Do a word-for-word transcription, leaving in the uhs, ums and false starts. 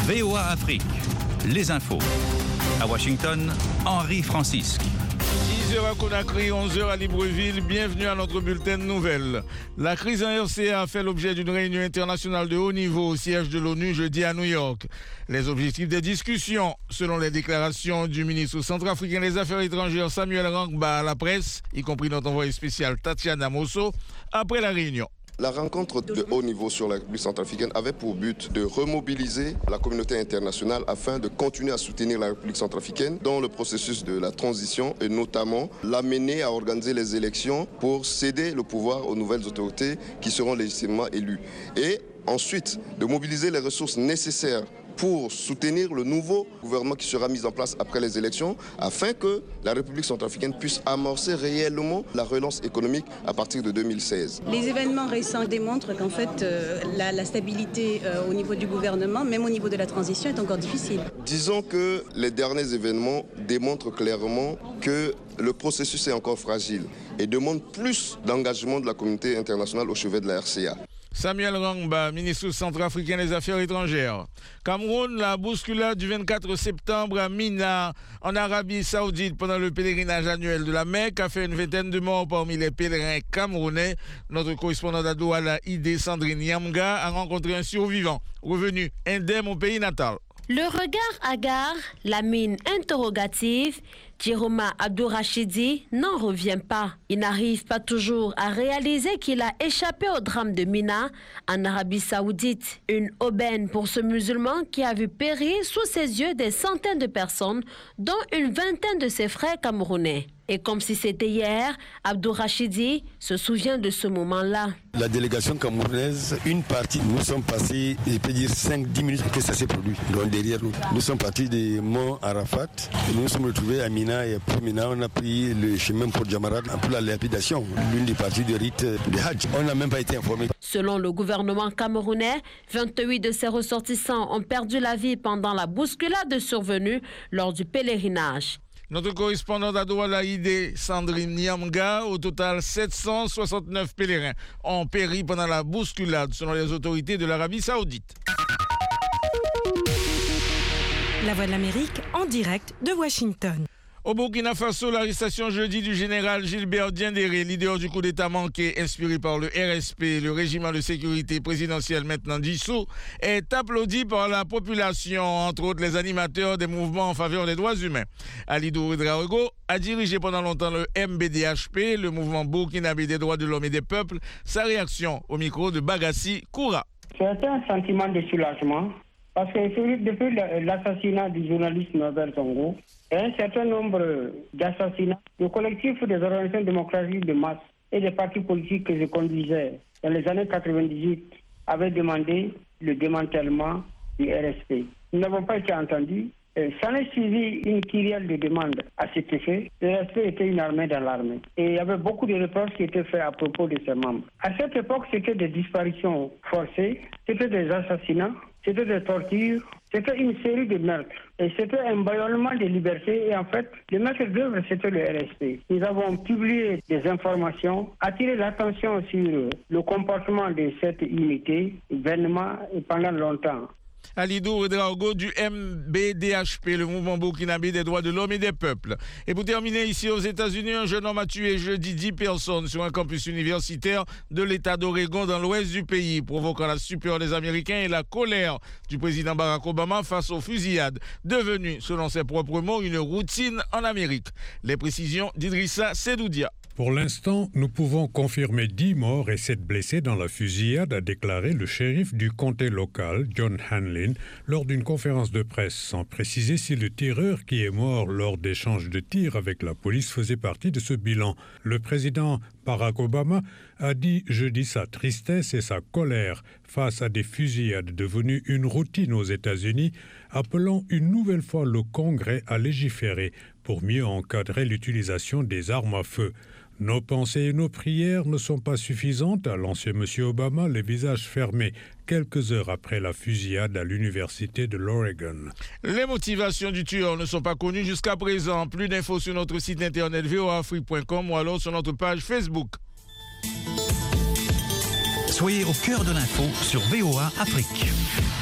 V O A Afrique, les infos. À Washington, Henri Francisque. dix heures à Conakry, onze heures à Libreville. Bienvenue à notre bulletin de nouvelles. La crise en R C A a fait l'objet d'une réunion internationale de haut niveau au siège de l'ONU jeudi à New York. Les objectifs des discussions, selon les déclarations du ministre centrafricain des Affaires étrangères Samuel Rangba à la presse, y compris notre envoyé spécial Tatiana Mosso, après la réunion. La rencontre de haut niveau sur la République centrafricaine avait pour but de remobiliser la communauté internationale afin de continuer à soutenir la République centrafricaine dans le processus de la transition et notamment l'amener à organiser les élections pour céder le pouvoir aux nouvelles autorités qui seront légitimement élues. Et ensuite, de mobiliser les ressources nécessaires pour soutenir le nouveau gouvernement qui sera mis en place après les élections, afin que la République centrafricaine puisse amorcer réellement la relance économique à partir de deux mille seize. Les événements récents démontrent qu'en fait, euh, la, la stabilité euh, au niveau du gouvernement, même au niveau de la transition, est encore difficile. Disons que les derniers événements démontrent clairement que le processus est encore fragile et demande plus d'engagement de la communauté internationale au chevet de la R C A. Samuel Rangba, ministre centrafricain des Affaires étrangères. Cameroun, la bousculade du vingt-quatre septembre à Mina, en Arabie Saoudite, pendant le pèlerinage annuel de la Mecque, a fait une vingtaine de morts parmi les pèlerins camerounais. Notre correspondant à Douala, Idé Sandrine Yamga, a rencontré un survivant, revenu indemne au pays natal. Le regard hagard, la mine interrogative, Djiroma Abdourachidi n'en revient pas. Il n'arrive pas toujours à réaliser qu'il a échappé au drame de Mina en Arabie Saoudite. Une aubaine pour ce musulman qui a vu périr sous ses yeux des centaines de personnes, dont une vingtaine de ses frères camerounais. Et comme si c'était hier, Abdourachidi se souvient de ce moment-là. La délégation camerounaise, une partie, nous sommes passés, je peux dire cinq dix minutes que ça s'est produit. Donc derrière nous, nous sommes partis des monts Arafat, et nous nous sommes retrouvés à Mina, et après Mina, on a pris le chemin pour Djamarat pour la lapidation, l'une des parties de rite de Hajj. On n'a même pas été informés. Selon le gouvernement camerounais, vingt-huit de ses ressortissants ont perdu la vie pendant la bousculade survenue lors du pèlerinage. Notre correspondante à Douala, Idé Sandrine Niamga, au total sept cent soixante-neuf pèlerins ont péri pendant la bousculade selon les autorités de l'Arabie Saoudite. La Voix de l'Amérique en direct de Washington. Au Burkina Faso, l'arrestation jeudi du général Gilbert Diendéré, leader du coup d'État manqué inspiré par le R S P, le régiment de sécurité présidentiel maintenant dissous, est applaudi par la population, entre autres les animateurs des mouvements en faveur des droits humains. Alidou Ouedraogo a dirigé pendant longtemps le M B D H P, le mouvement burkinabé des droits de l'homme et des peuples. Sa réaction au micro de Bagassi Koura. C'est un sentiment de soulagement. Parce que depuis l'assassinat du journaliste Norbert Zongo et un certain nombre d'assassinats, le collectif des organisations démocratiques de masse et des partis politiques que je conduisais dans les années quatre-vingt-dix-huit avaient demandé le démantèlement du R S P. Nous n'avons pas été entendus. Ça n'a suivi une kyrielle de demandes à cet effet. Le R S P était une armée dans l'armée. Et il y avait beaucoup de reproches qui étaient faits à propos de ses membres. À cette époque, c'était des disparitions forcées, c'était des assassinats, c'était des tortures, c'était une série de meurtres. Et c'était un bâillonnement de liberté. Et en fait, le maître d'œuvre, c'était le R S P. Nous avons publié des informations, attiré l'attention sur le comportement de cette unité, vainement et pendant longtemps. Alidou Ouedraogo du M B D H P, le mouvement burkinabé des droits de l'homme et des peuples. Et pour terminer, ici aux États-Unis, un jeune homme a tué jeudi dix personnes sur un campus universitaire de l'État d'Oregon dans l'ouest du pays, provoquant la stupeur des Américains et la colère du président Barack Obama face aux fusillades, devenues, selon ses propres mots, une routine en Amérique. Les précisions d'Idrissa Sedoudia. Pour l'instant, nous pouvons confirmer dix morts et sept blessés dans la fusillade, a déclaré le shérif du comté local, John Hanlin, lors d'une conférence de presse, sans préciser si le tireur qui est mort lors d'échanges de tirs avec la police faisait partie de ce bilan. Le président Barack Obama a dit jeudi sa tristesse et sa colère face à des fusillades devenues une routine aux États-Unis, appelant une nouvelle fois le Congrès à légiférer pour mieux encadrer l'utilisation des armes à feu. Nos pensées et nos prières ne sont pas suffisantes, a lancé M. Obama, les visages fermés, quelques heures après la fusillade à l'université de l'Oregon. Les motivations du tueur ne sont pas connues jusqu'à présent. Plus d'infos sur notre site internet v o a afrique point com ou alors sur notre page Facebook. Soyez au cœur de l'info sur V O A Afrique.